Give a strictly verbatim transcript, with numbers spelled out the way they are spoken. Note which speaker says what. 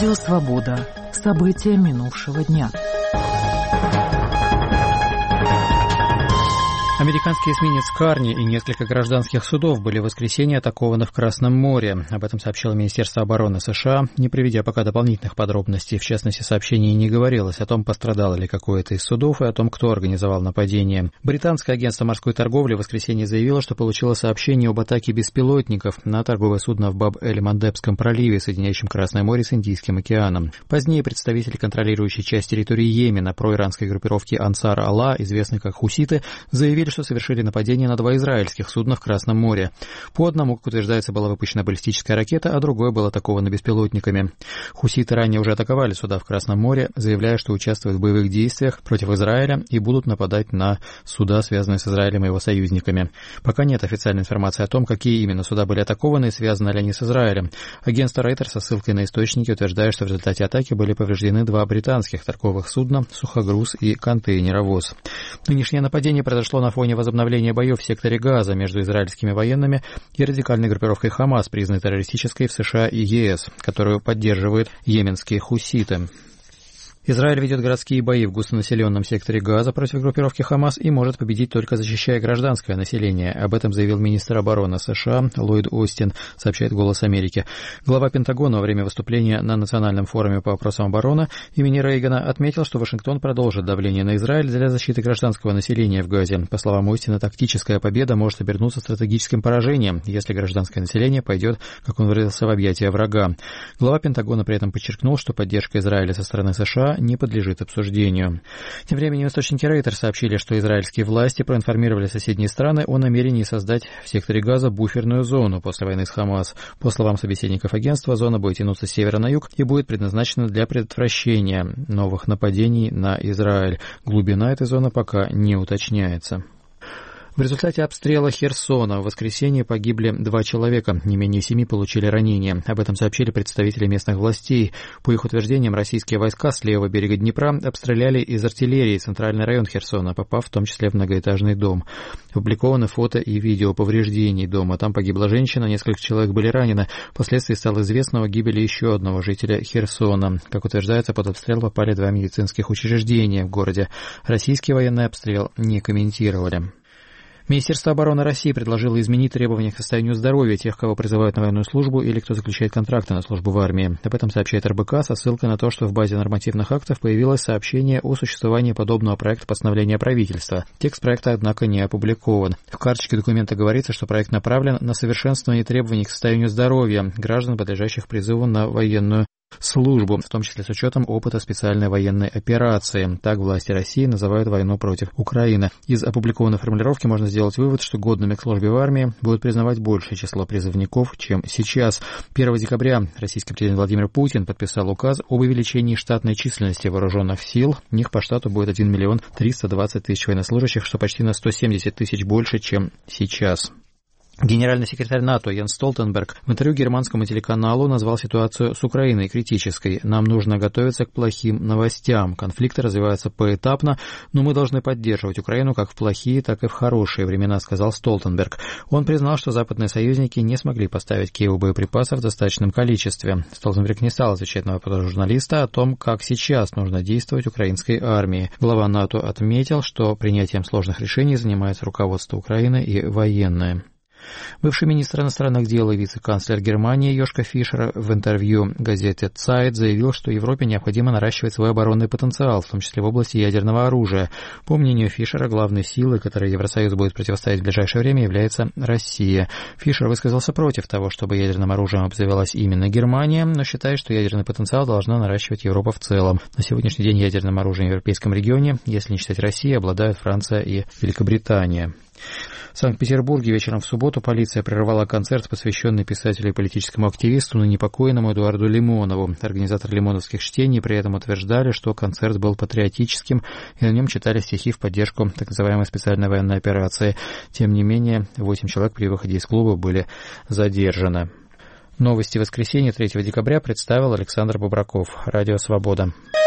Speaker 1: Радио «Свобода». События минувшего дня.
Speaker 2: Американский эсминец «Карни» и несколько гражданских судов были в воскресенье атакованы в Красном море. Об этом сообщило Министерство обороны США, не приведя пока дополнительных подробностей. В частности, в сообщении не говорилось о том, пострадало ли какое-то из судов и о том, кто организовал нападение. Британское агентство морской торговли в воскресенье заявило, что получило сообщение об атаке беспилотников на торговое судно в Баб-эль-Мандебском проливе, соединяющем Красное море с Индийским океаном. Позднее представители контролирующей часть территории Йемена проиранской группировки Ансар Алла, известной как хуситы, заявили, что совершили нападение на два израильских судна в Красном море. По одному, как утверждается, была выпущена баллистическая ракета, а другое было атаковано беспилотниками. Хуситы ранее уже атаковали суда в Красном море, заявляя, что участвуют в боевых действиях против Израиля и будут нападать на суда, связанные с Израилем и его союзниками. Пока нет официальной информации о том, какие именно суда были атакованы и связаны ли они с Израилем. Агентство Reuters со ссылкой на источники утверждает, что в результате атаки были повреждены два британских торговых судна, сухогруз и контейнеровоз. Нынешнее нападение произошло на фоне возобновления боев в секторе Газа между израильскими военными и радикальной группировкой Хамас, признанной террористической в США и ЕС, которую поддерживают йеменские хуситы. Израиль ведет городские бои в густонаселенном секторе Газа против группировки Хамас и может победить, только защищая гражданское население. Об этом заявил министр обороны США Ллойд Остин, сообщает «Голос Америки». Глава Пентагона во время выступления на Национальном форуме по вопросам обороны имени Рейгана отметил, что Вашингтон продолжит давление на Израиль для защиты гражданского населения в Газе. По словам Остина, тактическая победа может обернуться стратегическим поражением, если гражданское население пойдет, как он выразился, в объятия врага. Глава Пентагона при этом подчеркнул, что поддержка Израиля со стороны США не подлежит обсуждению. Тем временем источники Reuters сообщили, что израильские власти проинформировали соседние страны о намерении создать в секторе Газа буферную зону после войны с Хамас. По словам собеседников агентства, зона будет тянуться с севера на юг и будет предназначена для предотвращения новых нападений на Израиль. Глубина этой зоны пока не уточняется. В результате обстрела Херсона в воскресенье погибли два человека, не менее семи получили ранения. Об этом сообщили представители местных властей. По их утверждениям, российские войска с левого берега Днепра обстреляли из артиллерии центральный район Херсона, попав в том числе в многоэтажный дом. Опубликованы фото и видео повреждений дома. Там погибла женщина, несколько человек были ранены. Впоследствии стало известно о гибели еще одного жителя Херсона. Как утверждается, под обстрел попали два медицинских учреждения в городе. Российский военный обстрел не комментировали. Министерство обороны России предложило изменить требования к состоянию здоровья тех, кого призывают на военную службу или кто заключает контракты на службу в армии. Об этом сообщает эр бэ ка со ссылкой на то, что в базе нормативных актов появилось сообщение о существовании подобного проекта постановления правительства. Текст проекта, однако, не опубликован. В карточке документа говорится, что проект направлен на совершенствование требований к состоянию здоровья граждан, подлежащих призыву на военную службу, в том числе с учетом опыта специальной военной операции. Так власти России называют войну против Украины. Из опубликованной формулировки можно сделать вывод, что годными к службе в армии будут признавать большее число призывников, чем сейчас. первого декабря российский президент Владимир Путин подписал указ об увеличении штатной численности вооруженных сил. У них по штату будет один миллион триста двадцать тысяч военнослужащих, что почти на сто семьдесят тысяч больше, чем сейчас. Генеральный секретарь НАТО Йенс Столтенберг в интервью германскому телеканалу назвал ситуацию с Украиной критической. «Нам нужно готовиться к плохим новостям. Конфликты развиваются поэтапно, но мы должны поддерживать Украину как в плохие, так и в хорошие времена», — сказал Столтенберг. Он признал, что западные союзники не смогли поставить Киеву боеприпасов в достаточном количестве. Столтенберг не стал отвечать на вопрос журналиста о том, как сейчас нужно действовать украинской армии. Глава НАТО отметил, что принятием сложных решений занимается руководство Украины и военные. Бывший министр иностранных дел и вице-канцлер Германии Йошка Фишер в интервью газете Zeit заявил, что Европе необходимо наращивать свой оборонный потенциал, в том числе в области ядерного оружия. По мнению Фишера, главной силой, которой Евросоюз будет противостоять в ближайшее время, является Россия. Фишер высказался против того, чтобы ядерным оружием обзавелась именно Германия, но считает, что ядерный потенциал должна наращивать Европа в целом. На сегодняшний день ядерным оружием в европейском регионе, если не считать России, обладают Франция и Великобритания. В Санкт-Петербурге вечером в субботу полиция прервала концерт, посвященный писателю и политическому активисту, ныне покойному Эдуарду Лимонову. Организаторы лимоновских чтений при этом утверждали, что концерт был патриотическим, и на нем читали стихи в поддержку так называемой специальной военной операции. Тем не менее, восемь человек при выходе из клуба были задержаны. Новости воскресенья третьего декабря представил Александр Бобраков. Радио «Свобода».